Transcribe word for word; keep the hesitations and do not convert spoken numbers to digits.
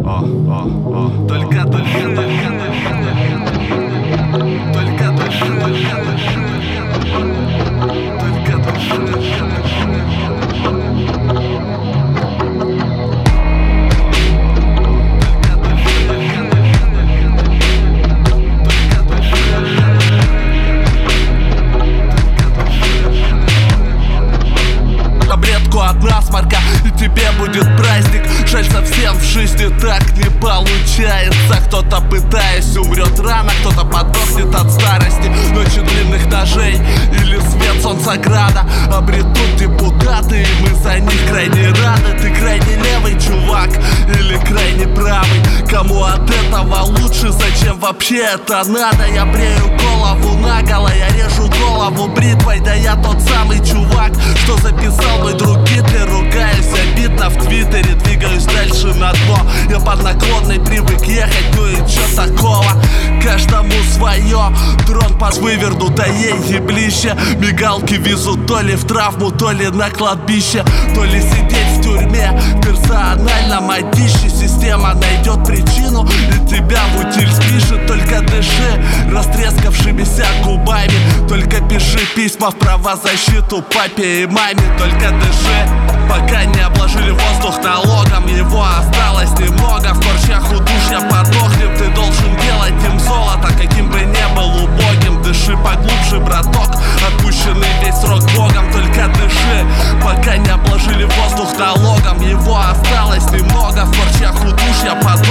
о, о, о. Только, только, только, только, только дыши, только дыши, только дыши, только дыши. Таблетку от насморка, и тебе будет праздник. Жаль, совсем в жизни так не получается. Кто-то, пытаясь, умрет рано, кто-то подохнет от старости. Ночи длинных ножей или свет солнцеграда обретут депутаты, и мы за них крайне рады. Ты крайне левый чувак или крайне правый? Кому от этого лучше? Зачем вообще это надо? Я брею голову наголо, я режу голову бритвой. Да я тот самый чувак, что записал мой друг Гитлер. Ругаюсь обидно в твиттере, двигаюсь дальше на дно. Я под наклонной привык ехать, ну и чё такого? Каждому свое, дрон под вывернутой еблище. Мигалки везут то ли в травму, то ли на кладбище, то ли сидеть в тюрьме в персональном одище. Система найдет причину и тебя в утиль спишет. Только дыши растрескавшимися губами, только пиши письма в правозащиту папе и маме. Только дыши, пока не обложили воздух налогом. Его осталось немного, в корчах удушья подохнем. Ты должен делать им золото,